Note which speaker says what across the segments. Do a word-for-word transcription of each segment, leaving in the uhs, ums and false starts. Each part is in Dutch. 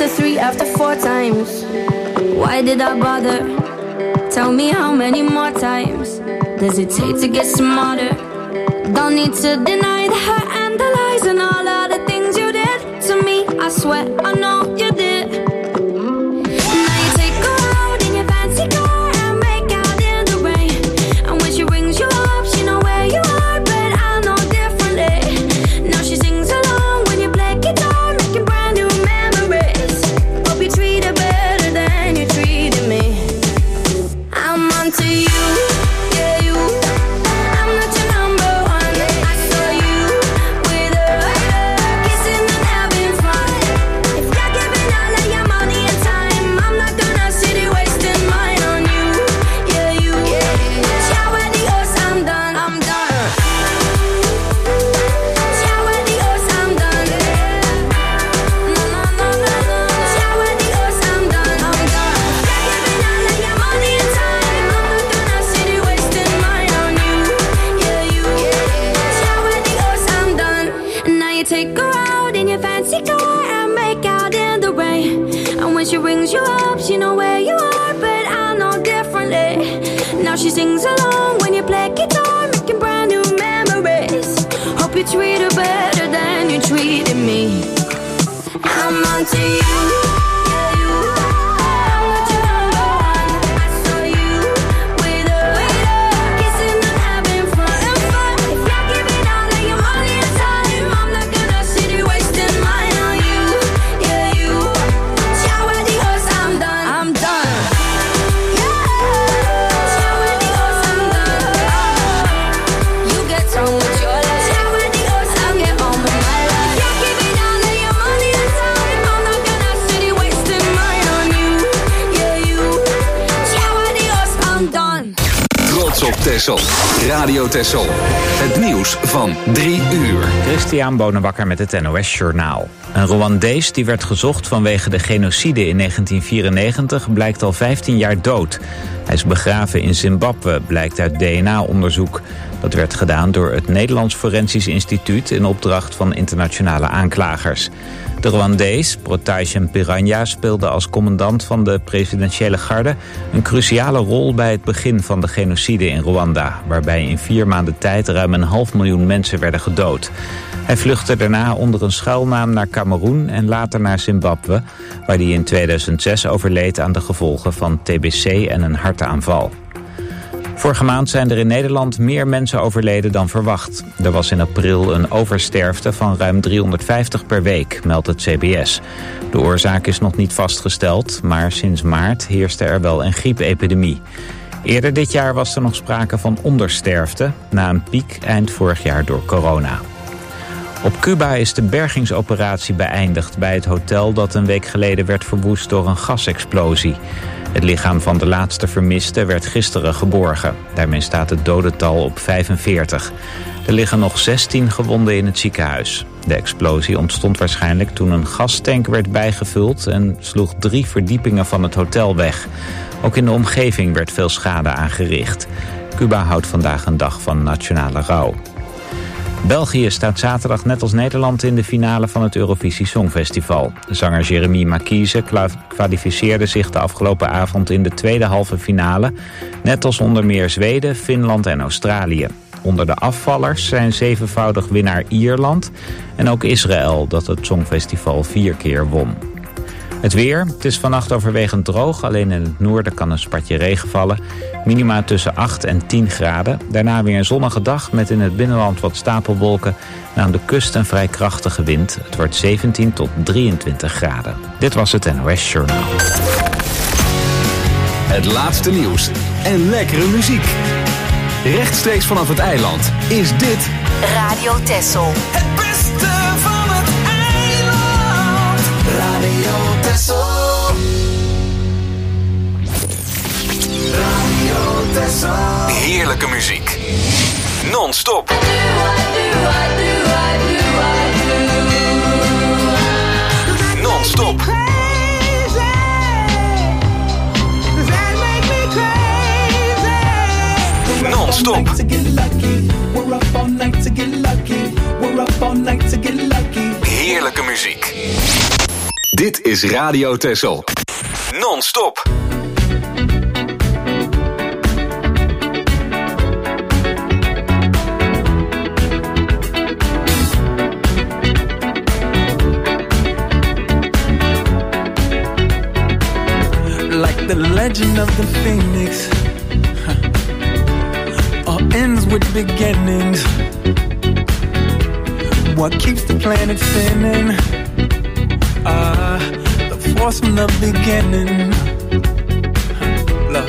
Speaker 1: after three, after four times. Why did I bother? Tell me how many more times does it take to get smarter? Don't need to deny the hurt and the lies and all of the things you did to me. I swear I know you did. Now you take her out in your fancy car and make out in the rain. And when she rings you up, she know where you are, but I know differently. Now she sings along when you play guitar, making brand new memories. Hope you treat her better than you treated me. I'm onto you, yeah you. I'm not your number one. I saw you with her, kissing and having fun. If you're giving all of your money and time, I'm not gonna sit here wasting mine on you, yeah you. Ciao adios, I'm done, I'm done. Ciao adios, I'm done. No no no no no. Ciao adios, I'm done, I'm done. If you're giving all of your money and time, I'm not gonna sit here wasting mine on you, yeah you. Ciao adios, I'm done. And now you take her out in your fancy car and make out in the rain. And when she rings you up, she know where you are, but I know differently. Now she sings along when you play guitar, making brand new memories. Hope you treat her better than you treated me. I'm onto you, yeah you. I'm not your number one. I saw you with her, kissing and having fun. If you're giving all of your money and time, I'm not gonna sit here wasting mine on you, yeah you. Ciao adios, I'm done, I'm done. Yeah. Ciao adios, I'm done. You get on with your life. Ciao adios, I'll get on with my life. If you're giving all of your money and time, I'm not gonna sit here wasting mine on you, yeah you. Ciao adios, I'm done.
Speaker 2: Trots op Texel. Radio Texel. Het nieuws van drie uur.
Speaker 3: Christian Bonenbakker met het N O S Journaal. Een Rwandees die werd gezocht vanwege de genocide in negentien vierennegentig blijkt al vijftien jaar dood. Hij is begraven in Zimbabwe, blijkt uit D N A-onderzoek. Dat werd gedaan door het Nederlands Forensisch Instituut in opdracht van internationale aanklagers. De Rwandees, Protaishen Piranya, speelde als commandant van de presidentiële garde een cruciale rol bij het begin van de genocide in Rwanda, waarbij in vier maanden tijd ruim een half miljoen mensen werden gedood. Hij vluchtte daarna onder een schuilnaam naar Kameroen en later naar Zimbabwe, waar hij in tweeduizend zes overleed aan de gevolgen van T B C en een hartaanval. Vorige maand zijn er in Nederland meer mensen overleden dan verwacht. Er was in april een oversterfte van ruim driehonderdvijftig per week, meldt het C B S. De oorzaak is nog niet vastgesteld, maar sinds maart heerste er wel een griepepidemie. Eerder dit jaar was er nog sprake van ondersterfte, na een piek eind vorig jaar door corona. Op Cuba is de bergingsoperatie beëindigd bij het hotel dat een week geleden werd verwoest door een gasexplosie. Het lichaam van de laatste vermiste werd gisteren geborgen. Daarmee staat het dodental op vijfenveertig. Er liggen nog zestien gewonden in het ziekenhuis. De explosie ontstond waarschijnlijk toen een gastank werd bijgevuld en sloeg drie verdiepingen van het hotel weg. Ook in de omgeving werd veel schade aangericht. Cuba houdt vandaag een dag van nationale rouw. België staat zaterdag net als Nederland in de finale van het Eurovisie Songfestival. Zanger Jeremy Marquise kwalificeerde zich de afgelopen avond in de tweede halve finale, net als onder meer Zweden, Finland en Australië. Onder de afvallers zijn zevenvoudig winnaar Ierland en ook Israël, dat het Songfestival vier keer won. Het weer, het is vannacht overwegend droog, alleen in het noorden kan een spatje regen vallen. Minima tussen acht en tien graden. Daarna weer een zonnige dag met in het binnenland wat stapelwolken. En aan de kust een vrij krachtige wind. Het wordt zeventien tot drieëntwintig graden. Dit was het N O S Journaal.
Speaker 2: Het laatste nieuws en lekkere muziek. Rechtstreeks vanaf het eiland is dit
Speaker 4: Radio Texel.
Speaker 5: Het beste van het eiland. Radio Texel. Radio Texel.
Speaker 2: heerlijke muziek. Non-stop. Non-stop. Non-stop. Heerlijke muziek. Dit is Radio Texel. Non-stop.
Speaker 5: Like the legend of the phoenix, huh. All ends with beginnings. What keeps the planet spinning? Ah, uh, the force from the beginning. Huh. Love.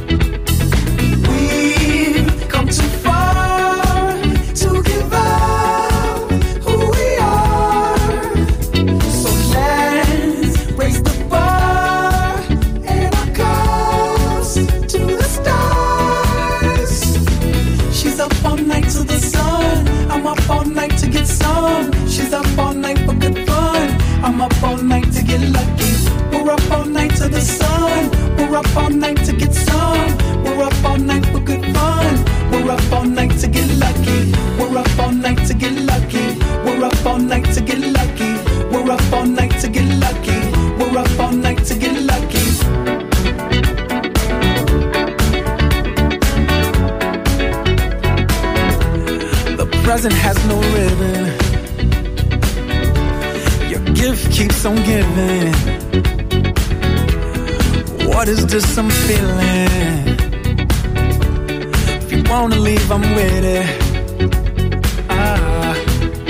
Speaker 5: We've come too far to give up who we are. So let's raise the bar and our cups to the stars. She's up all night to the sun. I'm up all night to get some. She's up all night for good fun. I'm up all night to get lucky. We're up all night to the sun. We're up all night to get some. We're up all night for good fun. We're up all night to get lucky. We're up all night to get lucky. We're up all night to get lucky. We're up all night to get lucky. We're up all night to get lucky. The present has no ribbon. Gift keeps on giving. What is this I'm feeling? If you wanna leave, I'm with it. Ah.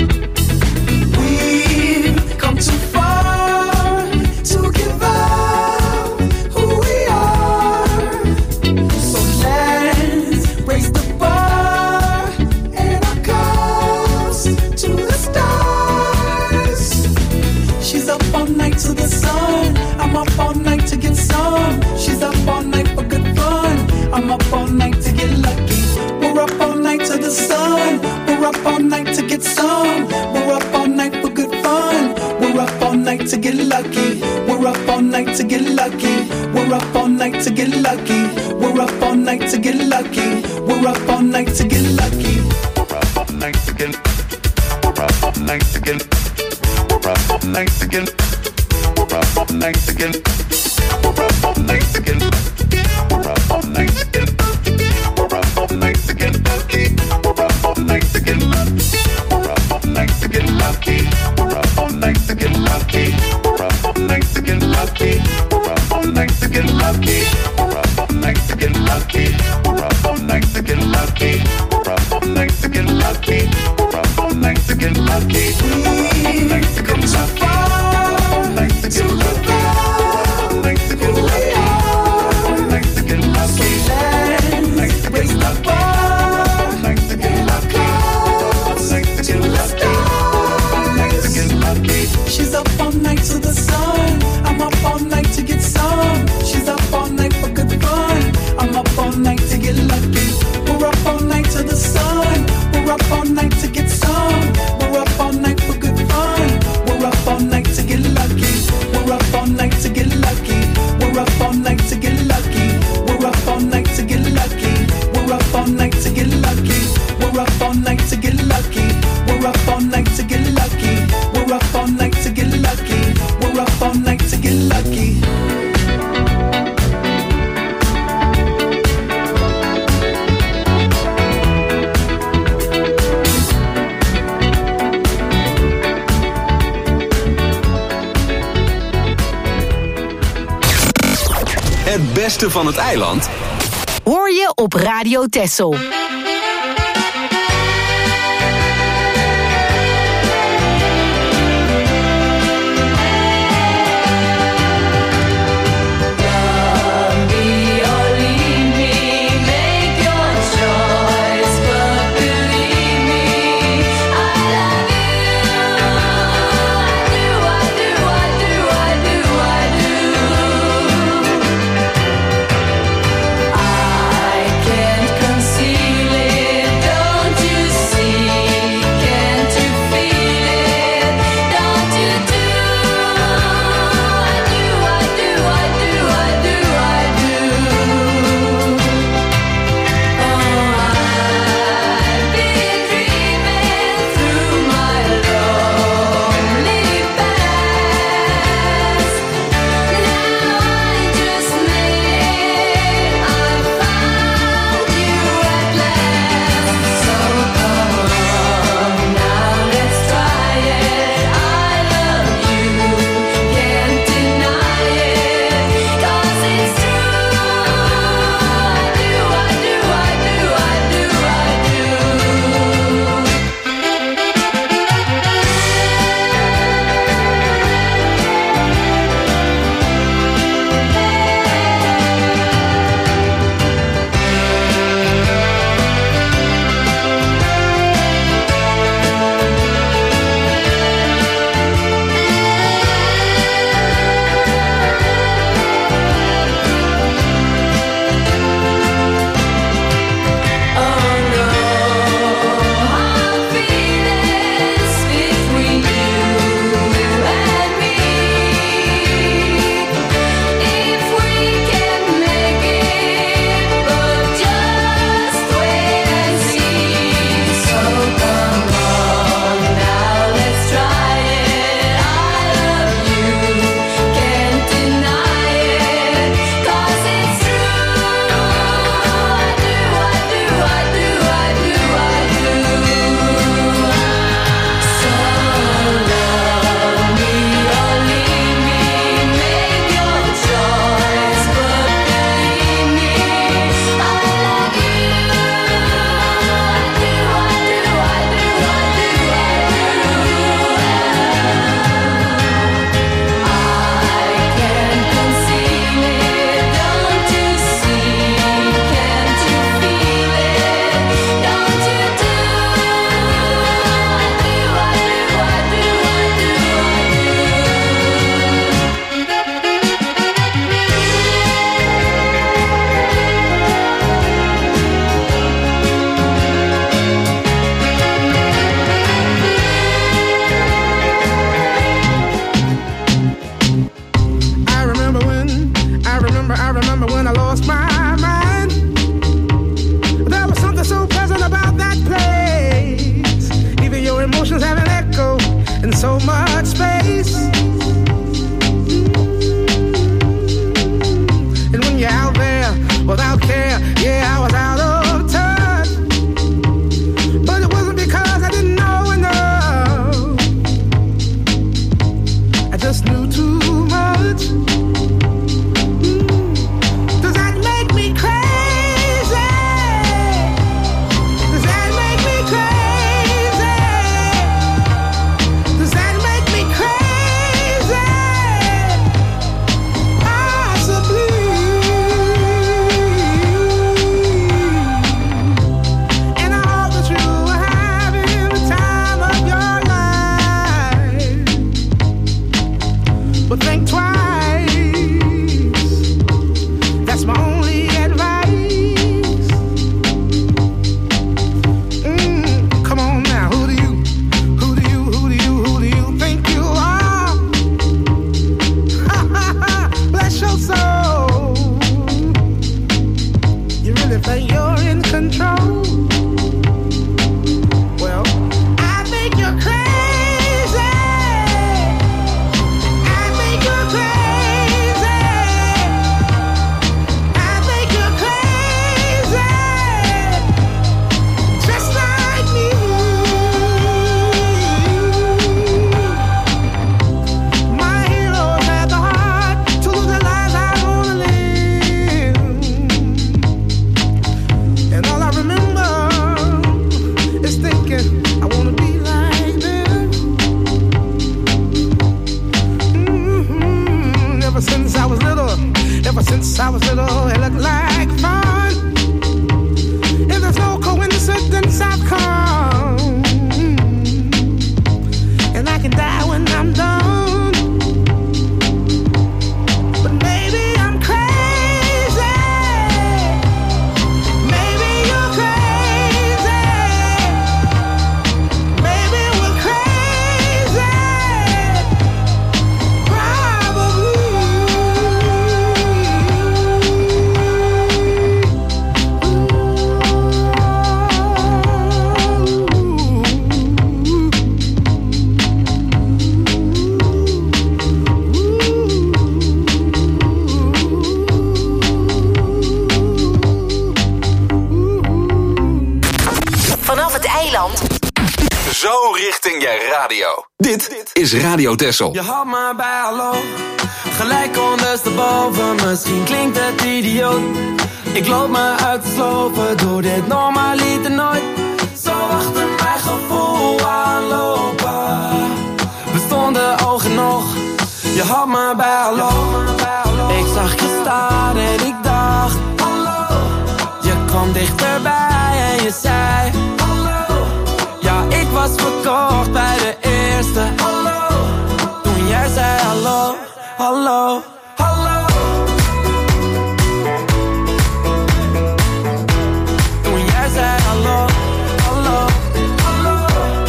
Speaker 5: We've come too far to give up who we are. So let's raise the bar and our cups to the stars. She's up all night to the sun. I'm up all night to get some. She's up all night for good fun. I'm up all night to get lucky. We're up all night to the sun. We're up all night to get some. We're up all night for good fun. We're up all night to get lucky. We're up all night to get lucky. We're up all night to get lucky. We're up all night to get lucky. We're up all night to get lucky. We're up all night to get. We're up all night to get. We're up all night again. We're up all night again. We're up all night again. We're up all night again. We're up all night again. We're up all night again. We're up all night again. Lucky. We're up all night again. Lucky. We're up all night again. Lucky. We're up all night again. Lucky. We're up all night again. Lucky. We're up all night again. Lucky. We're up all night again. Lucky. We're up all night again. Lucky. We come too far to give up who we are. So let's raise the bar and our cups to the stars. She's up all night to the sun. I'm up all night to get some. She's up all night for good fun. I'm up all night to get lucky. We're up all night to the sun. We're up all night to get some. We're up all night for good fun. We're up all night to get lucky. We're up all night to get lucky. We're up all night to get lucky. We're up all night to get lucky. We're up all night to get lucky. We're up all night to get lucky. We're up all night to get lucky. We're up all night to get lucky. We're up all night to get lucky.
Speaker 2: Het beste van het eiland
Speaker 4: hoor je op Radio Texel.
Speaker 1: I can't conceive
Speaker 5: you too much? Mm. Does that make me crazy? Does that make me crazy? Does that make me crazy? Possibly. And I hope that you are having the time of your life. But think twice. That's my only advice. Mm, come on now, who do you, who do you, who do you, who do you think you are? Bless your soul. You really think you're in control? Well, I think you're crazy. I think you're crazy. I think you're crazy. Just like me. My heroes had the heart to live the lives I wanna live. And all I remember is thinking I wanna be like them. Mhm. Ever since I was little, ever since I was little, it looked like fun. If there's no coincidence, I've come, and I can die when I'm done. But maybe I'm crazy. Maybe you're crazy. Maybe we're crazy.
Speaker 4: Vanaf het eiland.
Speaker 2: Zo richting je radio. Dit is Radio Texel.
Speaker 6: Je had me bij hallo, gelijk ondersteboven. Misschien klinkt het idioot. Ik loop me uit te slopen, doe dit normaliter nooit. Zo achter mijn gevoel aanlopen. We stonden oog in oog, je had me bij hallo. Ik zag je staan en ik dacht hallo. Je kwam dichterbij en je zei hallo. Ja, ik was verkocht bij de eerste hallo. Toen jij zei hallo, hallo, hallo. Toen jij zei hallo, hallo, hallo.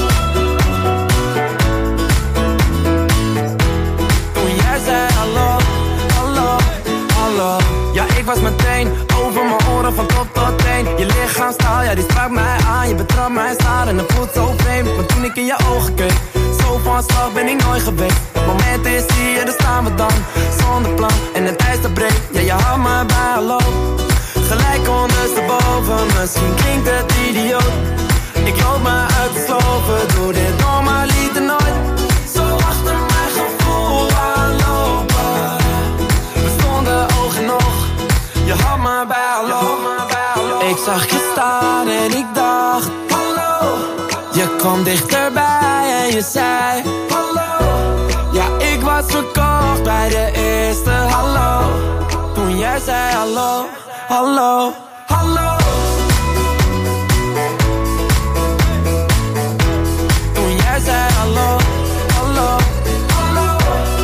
Speaker 6: Toen jij zei hallo, hallo, hallo. Ja, ik was meteen over mijn oren van top tot teen. Je lichaamstaal, ja die sprak mij aan. Je betrapt mij staan en het voelt zo vreemd. Maar toen ik in je ogen keek, zo van slag ben ik nooit geweest. Het moment is hier, daar staan we dan. Zonder plan en het ijs dat breekt. Ja, je houdt me bij hallo. Gelijk ondersteboven, misschien klinkt het idioot. Ik loop me uit te slopen, doe dit normaliter nooit. Zo achter mijn gevoel aanlopen. We stonden oog in oog, je had me bij hallo. Ik zag je staan en ik dacht hallo. Je kwam dichterbij en je zei hallo. Ja, ik was verkocht bij de eerste hallo. Toen jij zei hallo, hallo, hallo. Toen jij zei hallo, hallo, hallo.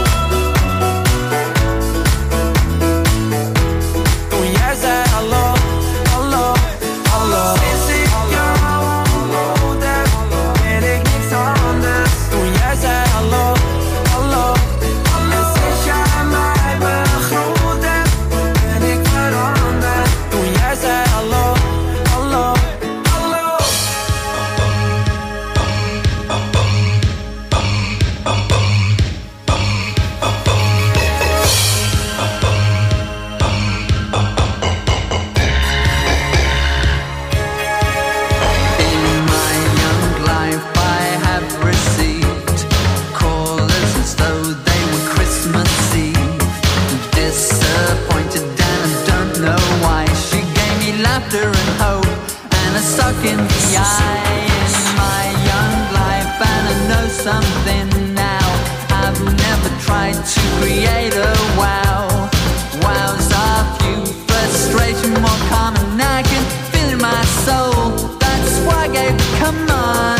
Speaker 6: Toen jij zei hallo, hallo, hallo. Sinds ik jou ontmoet heb, ben ik niks anders. Toen jij zei hallo, hallo, hallo. En sinds jij mij begroet hebt, ben ik veranderd. Toen jij zei
Speaker 7: tried to create a wow. Wows are few, frustration more common. I can feel in my soul. That's why I gave the command.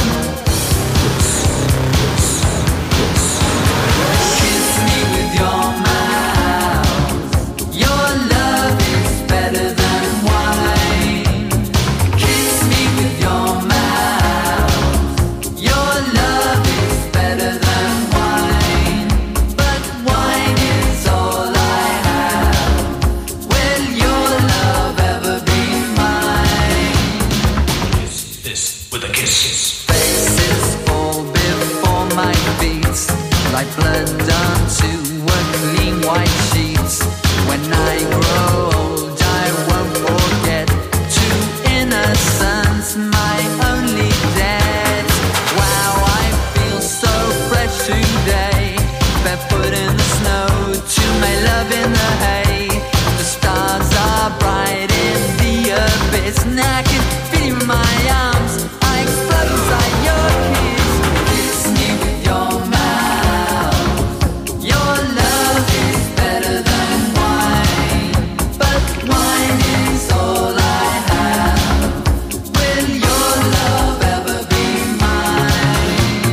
Speaker 7: Kiss me with your mouth. Your love is better than wine. Kiss me with your mouth. Your love is better than wine. But wine is all I have. Will your love ever be mine?
Speaker 8: Kiss this with a kiss.
Speaker 7: Faces fall before my feet, like blood onto a clean white sheet. When I grow old, I won't forget true innocence, my only debt. Wow, I feel so fresh today, barefoot in the snow, to my love in the hay. The stars are bright in the abyss, and I can feel you in my arms. I explode inside your kiss. Kiss me with your mouth. Your love is better than wine, but wine is all I have. Will your love ever be mine?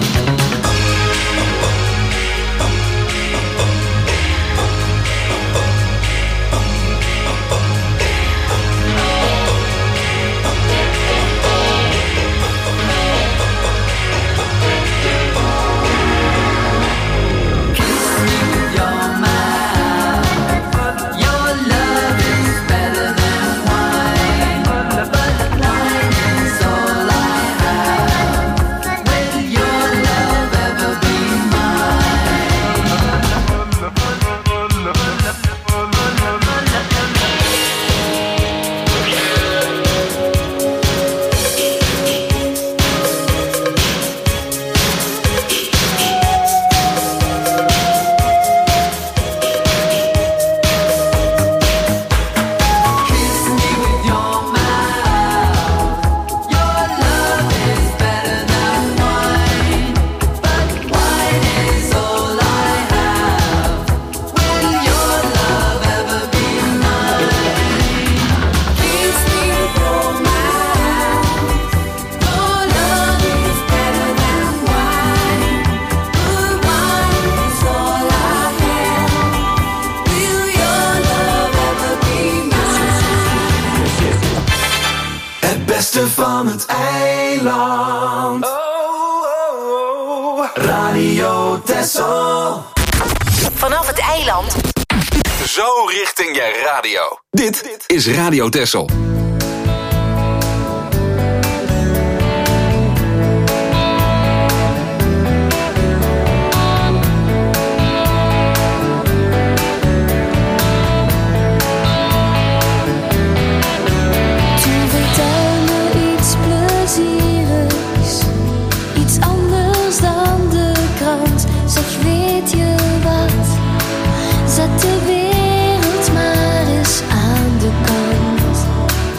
Speaker 7: Kiss me with your mouth. Your love is better than wine, but wine is all I have. Will your love ever be Kiss me with your mouth. Your love is better than wine, but wine is all I have. Will your love ever be mine? Kiss me with your mouth. Your love is better than wine, but wine is all I have. Will your love ever be mine?
Speaker 5: Het beste van het eiland. Oh, oh, oh. Radio Texel.
Speaker 4: Vanaf het eiland.
Speaker 2: Zo richting je radio. Dit is Radio Texel.
Speaker 1: Tu vertel me iets plezierigs, iets anders dan de krant. Zeg, weet je wat? Zet de wereld maar eens aan de kant.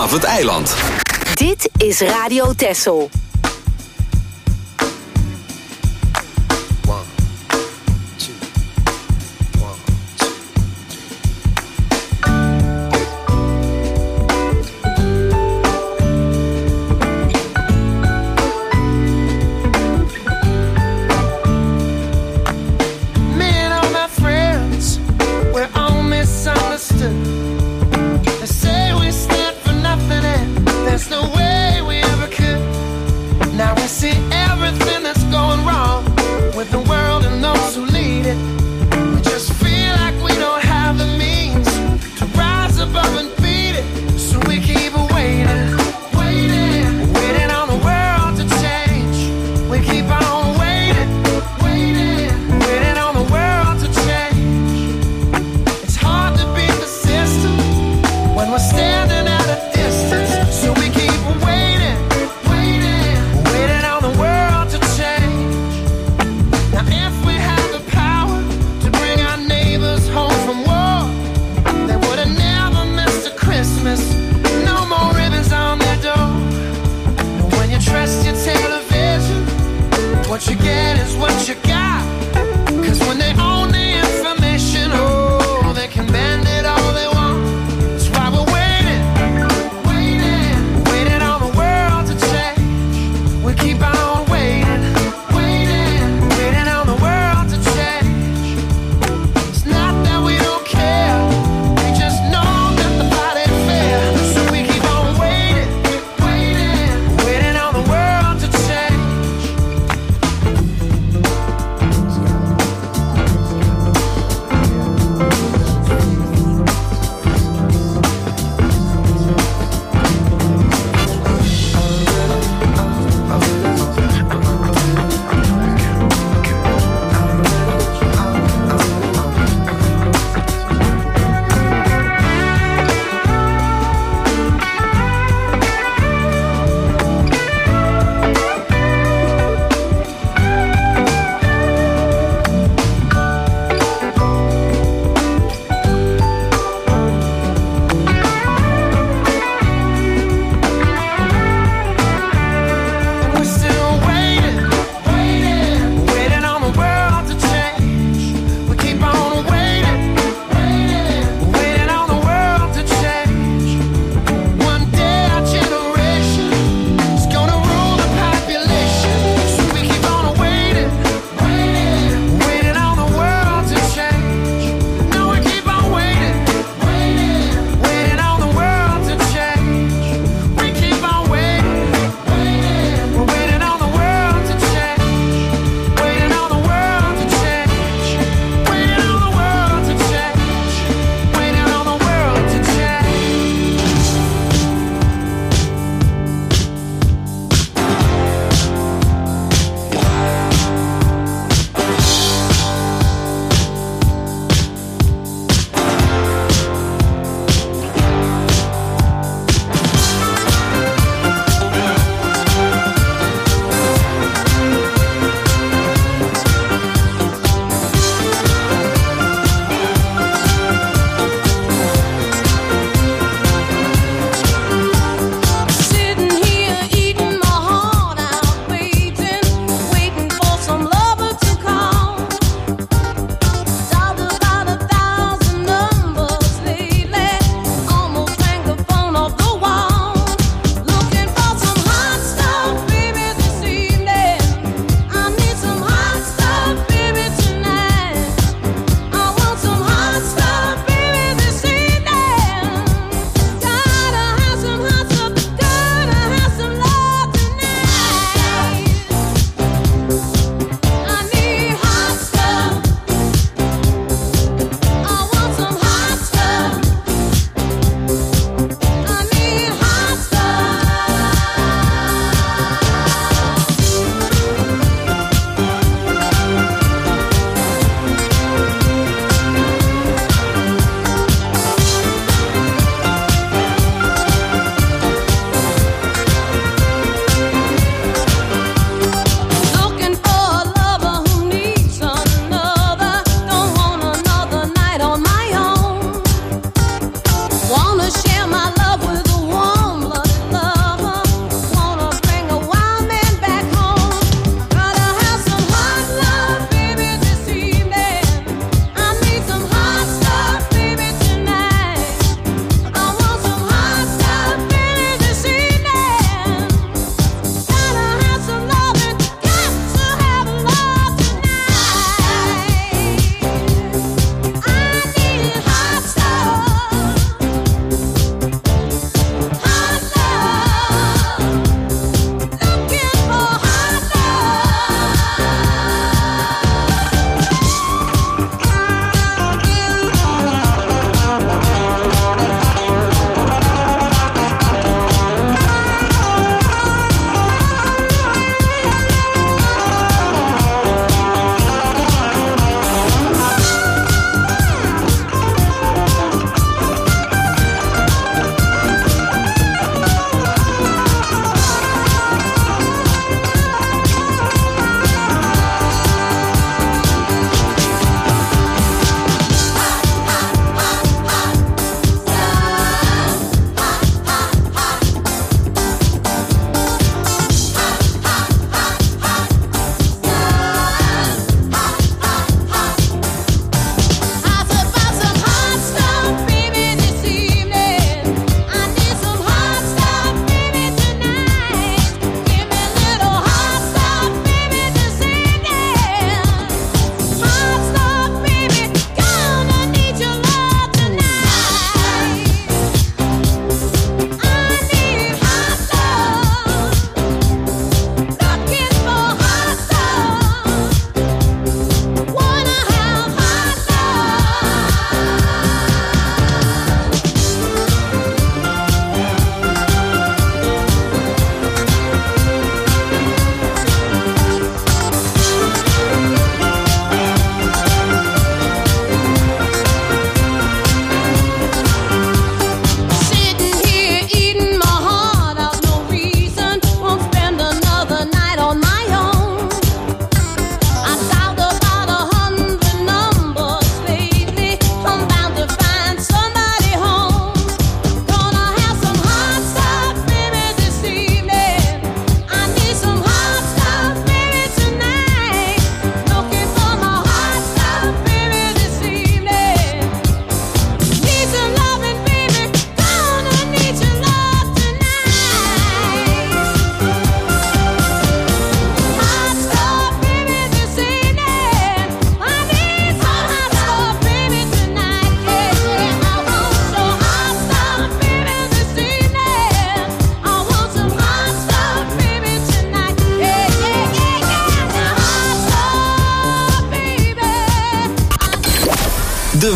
Speaker 2: vanaf het eiland.
Speaker 4: Dit is Radio Texel.
Speaker 9: They say we stand for nothing and there's no way we ever could.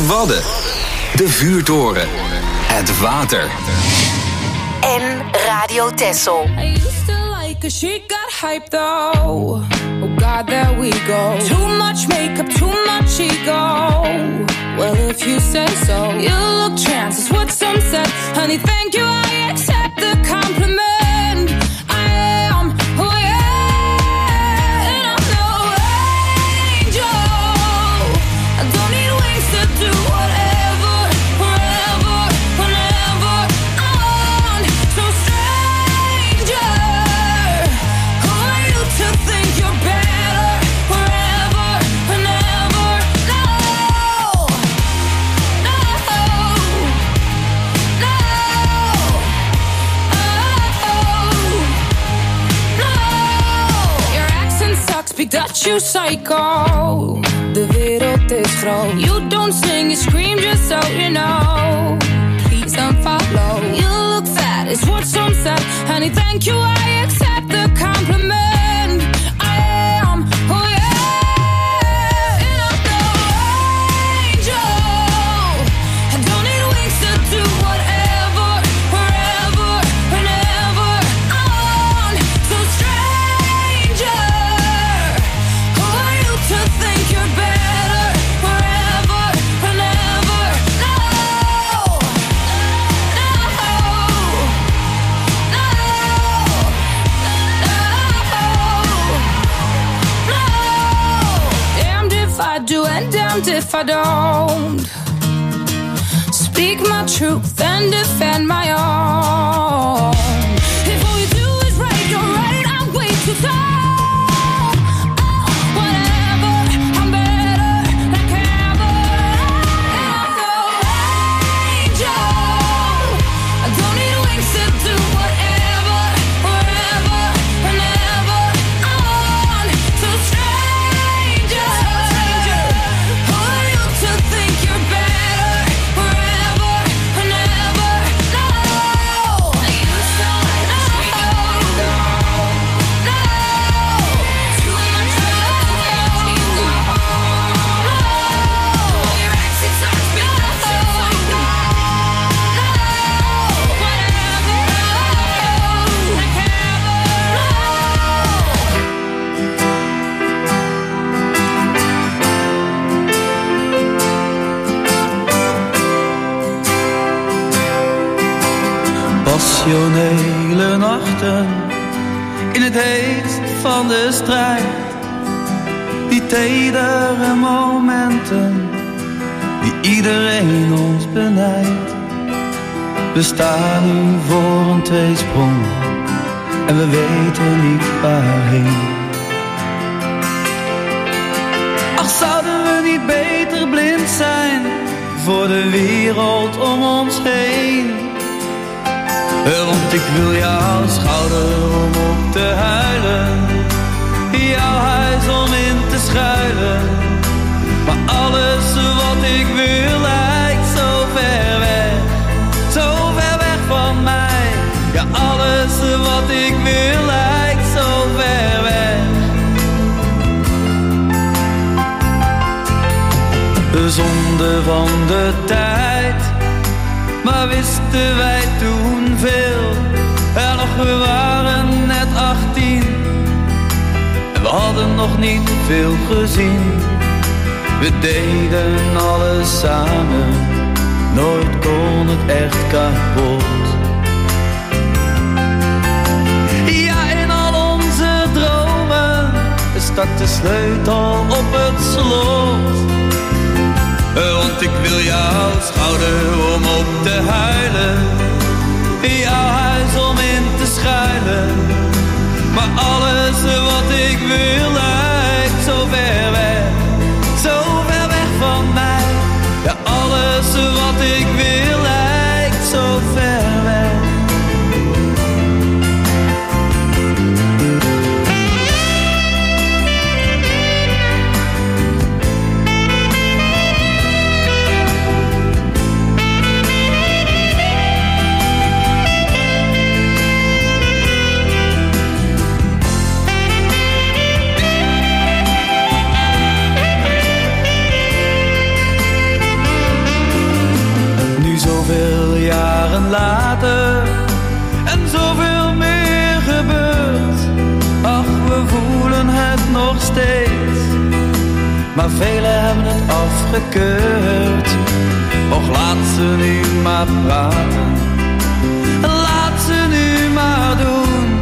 Speaker 2: De Wadden. De Vuurtoren. Het water.
Speaker 4: En Radio Texel.
Speaker 1: I used to like her, she got hyped though. Oh God, there we go. Too much makeup, too much ego. Well, if you say so. You look trans, is what some said. Honey, thank you, I accept the compliment. I am who I am, and I'm no angel. I don't need wings to do whatever, wherever, whenever I want. So stranger, who are you to think you're better, wherever, whenever? No, no, no, oh, no. Your accent sucks, big Dutch, you psycho. De wereld is groot. You don't sing, you scream just so you know. Please unfollow. You look fat, is what some said. Honey, thank you, I accept the compliment. I am who I am, and I'm no angel. I don't need wings to do whatever, wherever, whenever I want. So stranger, who are you to think you're better, wherever, whenever? No, no, no, no. Damned if I do and damned if I don't. Speak my truth and defend my own. If all you do is right, you're right, I'm way too tall. Oh, whatever, I'm better, like ever. I'm no angel. I don't need wings to do whatever, wherever, whenever I want. So stranger, who are you to think you're better, wherever, whenever? No, you sound like a sweet no, no, too much ego. Your accent sucks, big Dutch, you psycho. Whatever, like ever.
Speaker 9: Passionele nachten in het heetst van de strijd. Die tedere momenten die iedereen ons benijdt. We staan nu voor een tweesprong en we weten niet waarheen. Ach, zouden we niet beter blind zijn voor de wereld om ons heen? Want ik wil jouw schouder om op te huilen, jouw huis om in te schuilen. Maar alles wat ik wil lijkt zo ver weg, zo ver weg van mij. Ja, alles wat ik wil lijkt zo ver weg. De zonde van de tijd, maar wisten wij toen veel. En nog, we waren net achttien en we hadden nog niet veel gezien. We deden alles samen, nooit kon het echt kapot. Ja, in al onze dromen staat de sleutel op het slot. Want ik wil jouw schouder om op te huilen, jouw huis om in te schuilen. Maar alles wat ik wil lijkt zo ver weg, zo ver weg van mij. Ja, alles wat ik wil lijkt zo ver weg. maar velen hebben het afgekeurd. Och, laat ze nu maar praten, laat ze nu maar doen.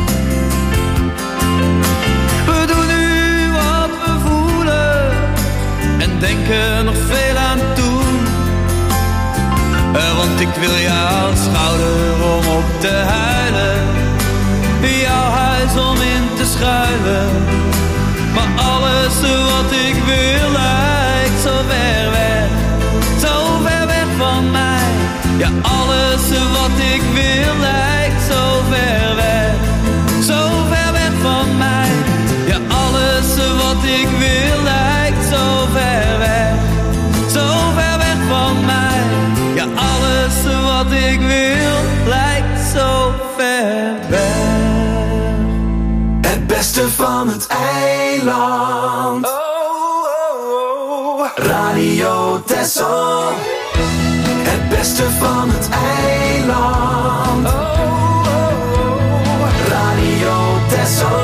Speaker 9: We doen nu wat we voelen en denken nog veel aan toen. Uh, want ik wil jouw schouder om op te huilen, jouw huis om in te schuilen. Maar alles wat ik wil lijkt zo ver weg, zo ver weg van mij. Ja, alles wat ik wil lijkt zo ver weg, zo ver weg van mij. Ja, alles wat ik wil lijkt zo ver weg, zo ver weg van mij. Ja, alles wat ik wil lijkt zo ver weg.
Speaker 5: Het beste van het eiland. Oh, oh, oh. Radio Texel. Het beste van het eiland. Oh, oh, oh. Radio Texel.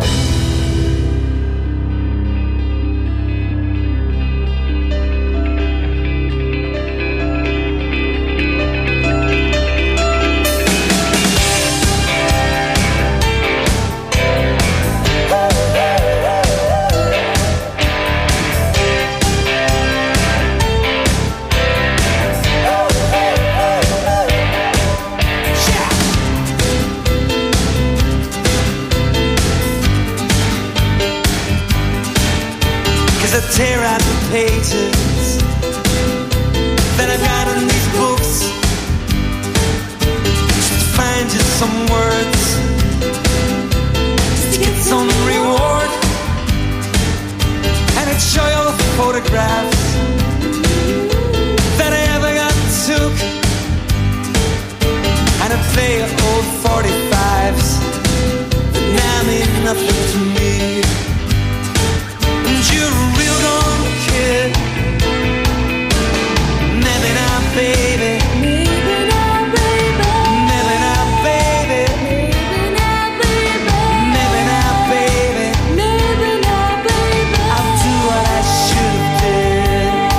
Speaker 9: Tear out the pages that I've got in these books, just to find just some words, just to get some reward, and I'd show you all the photographs that I ever got took, and I'd play old forty-fives that now mean nothing to me. And you're a real gone kid. Maybe now, baby. Maybe now, baby. Maybe now, baby. Maybe now, baby. Maybe now, baby. Maybe now, baby. I'll do what I should have did.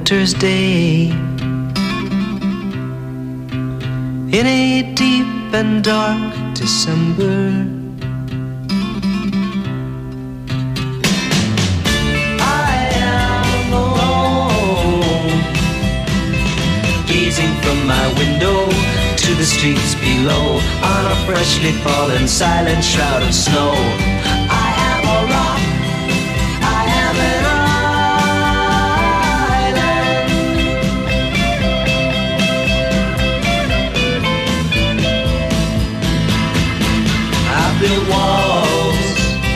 Speaker 10: winter's day. In a deep and dark December, I am alone, gazing from my window to the streets below, on a freshly fallen silent shroud of snow. I am a rock, I am an island. I built walls,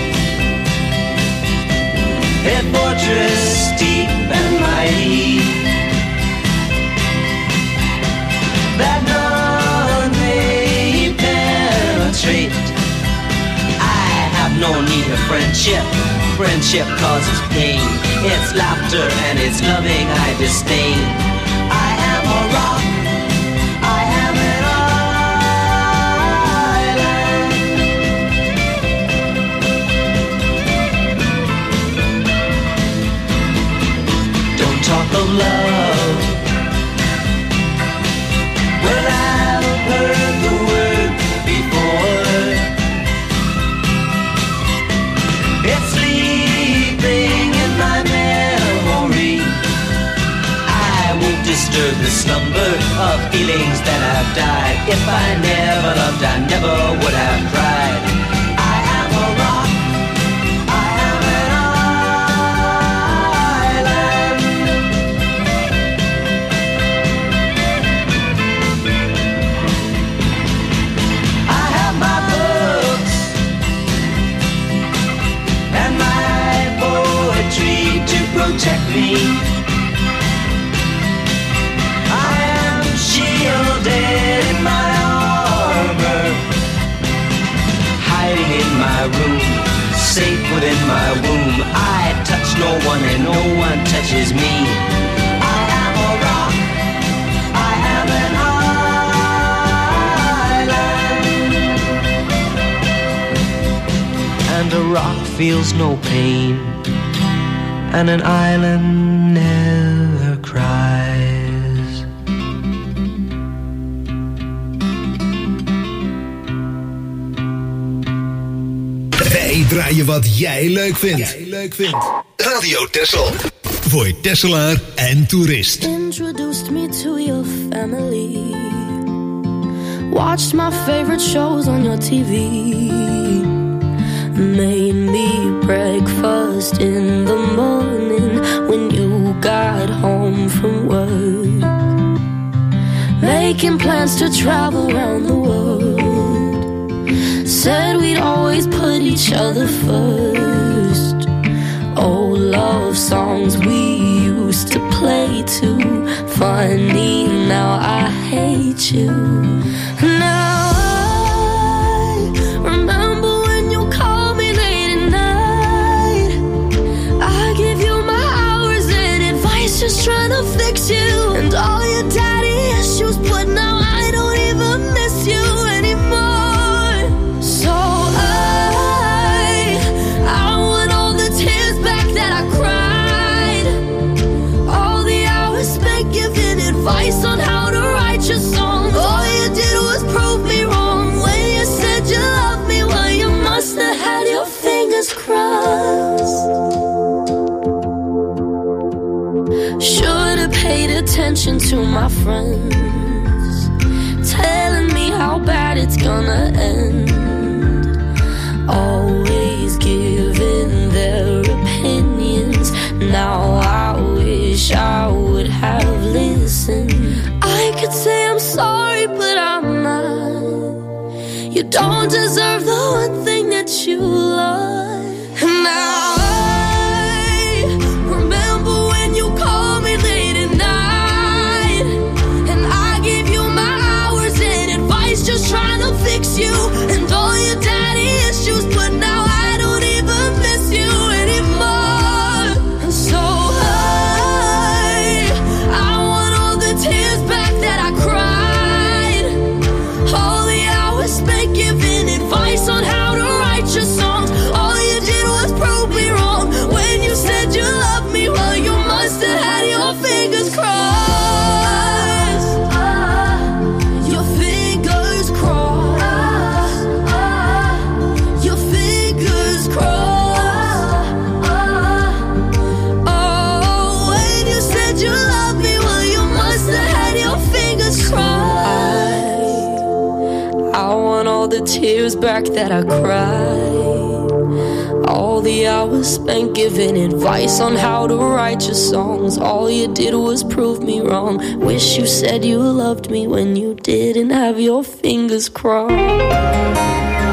Speaker 10: a fortress deep and mighty, that none may penetrate. I have no need of friendship. Friendship causes pain. It's laughter and it's loving I disdain. I am a rock, I am an island. Don't talk of love, well, I've heard the word before. It's sleeping in my memory. I won't disturb the slumber of feelings that have died. If I never loved, I never would have cried. I am a rock, I am an island. I have my books and my poetry to protect me. I am shielded in my armor, hiding in my room, safe within my womb. I touch no one and no one touches me. I am a rock, I am an island. And a rock feels no pain, and an island never cries.
Speaker 11: Wij draaien wat jij leuk vindt. Jij leuk vindt. Radio Texel. Voor Tesselaar en toerist.
Speaker 12: Introduced me to your family. Watched my favorite shows on your T V. Made me breakfast in the morning when you got home from work. Making plans to travel around the world. Said we'd always put each other first. Old love songs we used to play too. Funny, now I hate you. Now I remember when you called me late at night. I give you my hours and advice, just trying to fix you. And all your daddy issues, but now I don't even miss you anymore. So I, I want all the tears back that I cried. All the hours spent giving advice on how to write your songs. All you did was prove me wrong when you said you loved me. Well, you must have had your fingers crossed. Should've paid attention to my friends, telling me how bad it's gonna end. Always giving their opinions. Now I wish I would have listened. I could say I'm sorry, but I'm not. You don't deserve the one thing that you love. And now I remember when you called me late at night, and I gave you my hours and advice, just trying to fix you. And all your daddy issues, but now I don't even miss you anymore. So I, I want all the tears back that I cried. All the hours spent giving advice on how to write your songs. All you did was prove me tears back that I cried. All the hours spent giving advice on how to write your songs. All you did was prove me wrong. Wish you said you loved me when you didn't have your fingers crossed.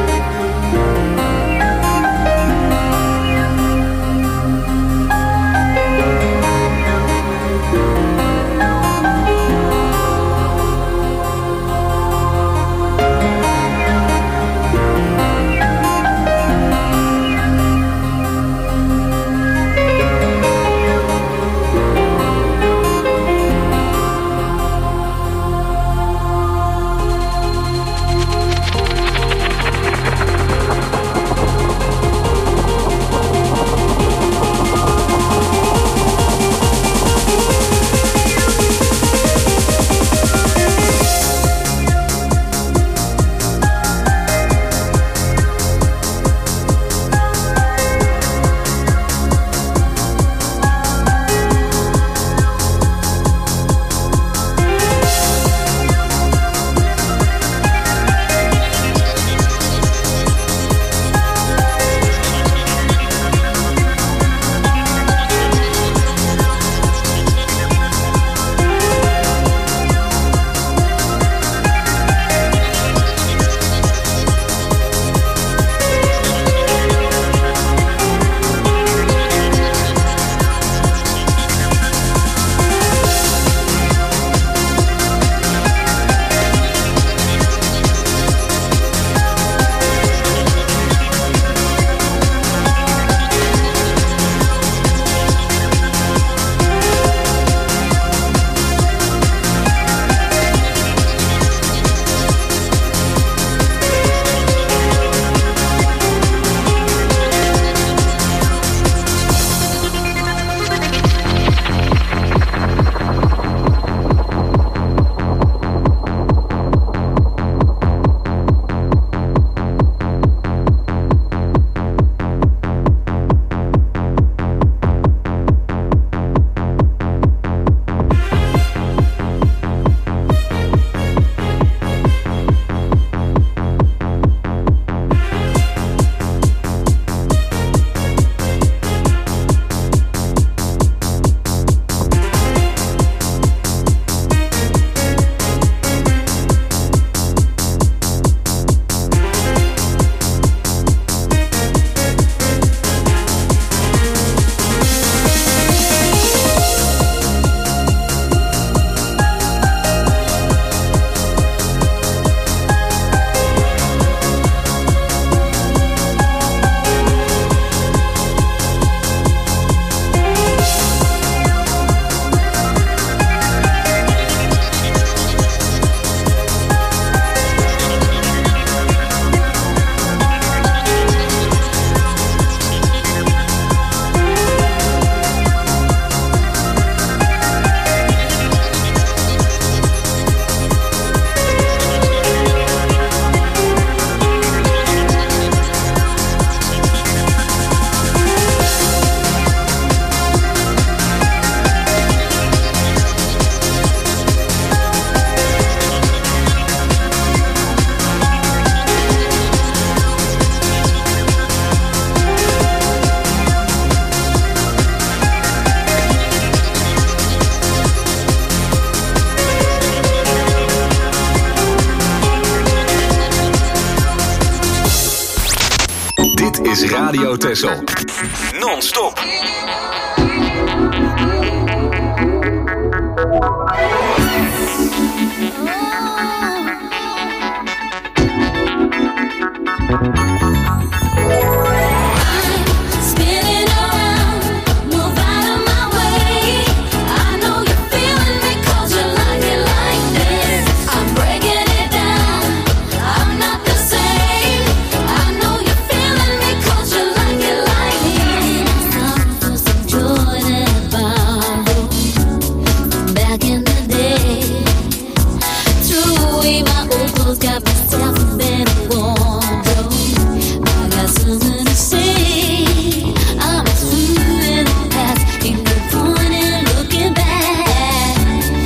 Speaker 2: is Radio Texel. Non-stop.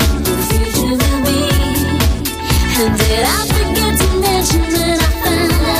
Speaker 12: Did I forget to mention that I found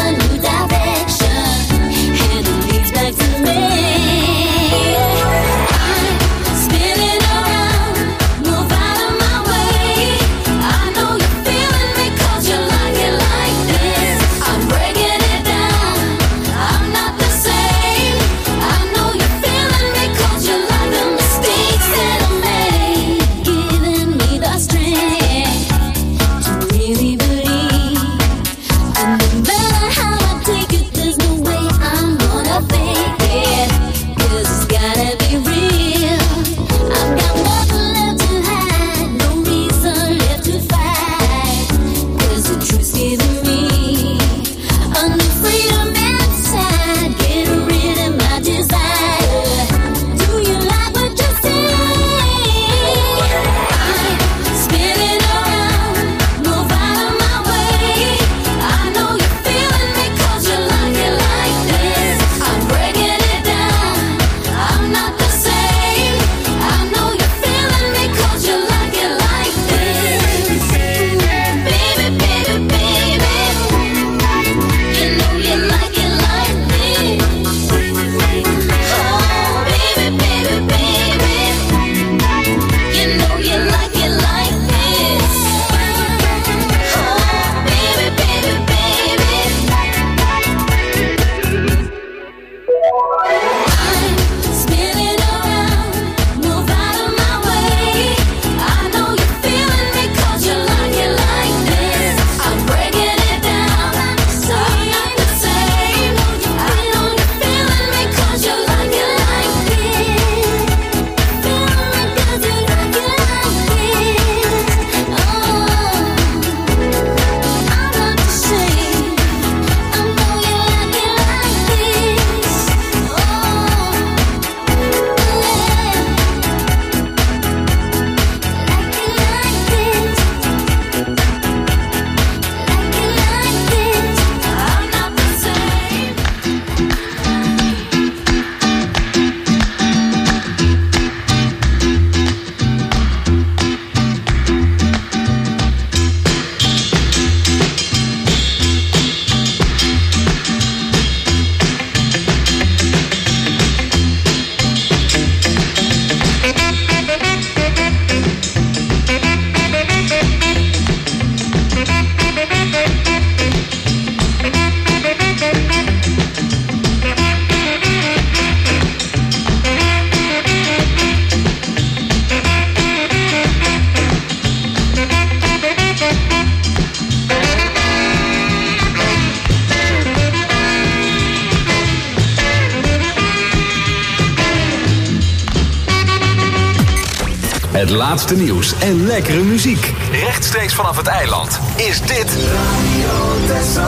Speaker 2: Het laatste nieuws en lekkere muziek. Rechtstreeks vanaf het eiland is dit Radio Texel.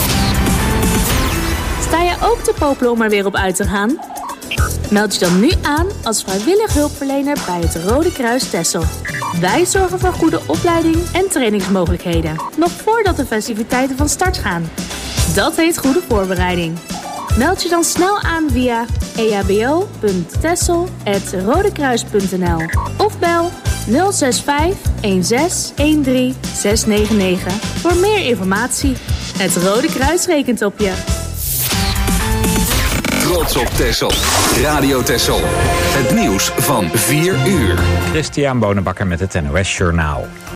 Speaker 13: Sta je ook te popelen om er weer op uit te gaan? Meld je dan nu aan als vrijwillig hulpverlener bij het Rode Kruis Texel. Wij zorgen voor goede opleiding en trainingsmogelijkheden, nog voordat de festiviteiten van start gaan. Dat heet goede voorbereiding. Meld je dan snel aan via e h b o punt texel apenstaartje rodekruis punt n l of bel nul zes vijf een zes een drie zes negen negen voor meer informatie. Het Rode Kruis rekent op je.
Speaker 2: Trots op Texel. Radio Texel. Het nieuws van vier uur.
Speaker 3: Christian Bonenbakker met het N O S Journaal.